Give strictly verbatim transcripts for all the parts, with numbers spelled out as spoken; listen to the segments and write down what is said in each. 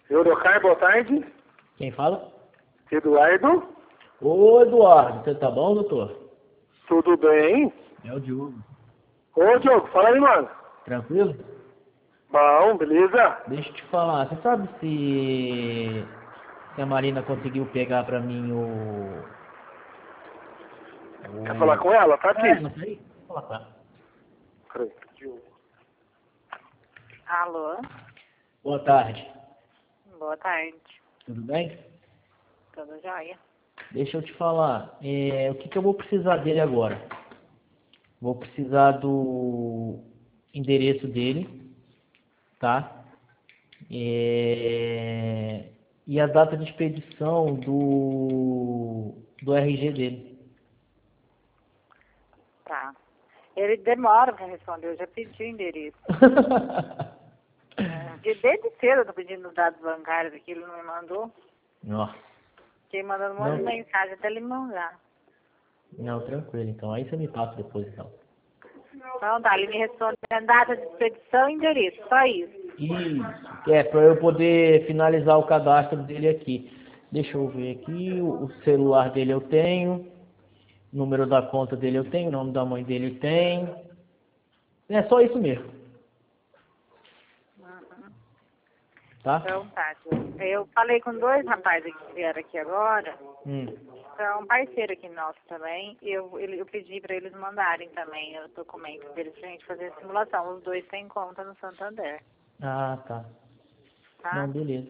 Eurocar, boa tarde. Quem fala? Eduardo, Ô, Eduardo, você tá bom, doutor? tudo bem? É o Diogo. Ô, Diogo, fala aí, mano. Tranquilo? Bom, beleza? Deixa eu te falar, você sabe se, se a Marina conseguiu pegar pra mim o... Quer falar o... com ela? Tá É, aqui. não sei. Vou falar com ela. Peraí, Diogo. Alô, Boa tarde. boa tarde. Tudo bem? Tudo jóia? Deixa eu te falar, é, o que, que eu vou precisar dele agora? Vou precisar do endereço dele, tá? É, e a data de expedição do, do R G dele. Tá. Ele demora para responder, eu já pedi o endereço. É, de- desde cedo eu tô pedindo os dados bancários aqui, ele não me mandou. Nossa, Fiquei mandando um monte de não, mensagem até ele me mandar. não, tranquilo, então. Aí você me passa depois, então. Então tá, ele me responde a data de expedição e endereço, só isso. Isso, é, para eu poder finalizar o cadastro dele aqui. Deixa eu ver aqui, o o celular dele eu tenho, o número da conta dele eu tenho, o nome da mãe dele eu tenho. É só isso mesmo, Uhum. tá? Então tá, eu falei com dois rapazes que vieram aqui agora, Hum. é um parceiro aqui nosso também, e eu, ele, eu pedi para eles mandarem também os documentos deles pra gente fazer a simulação. Os dois têm conta no Santander, Ah, tá. tá? Não, beleza.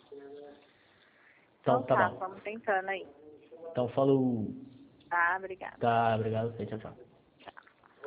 Então Então tá tá, bom. vamos tentando aí. Então falou. Tá, obrigada. Tá, obrigado a você, tchau, tchau.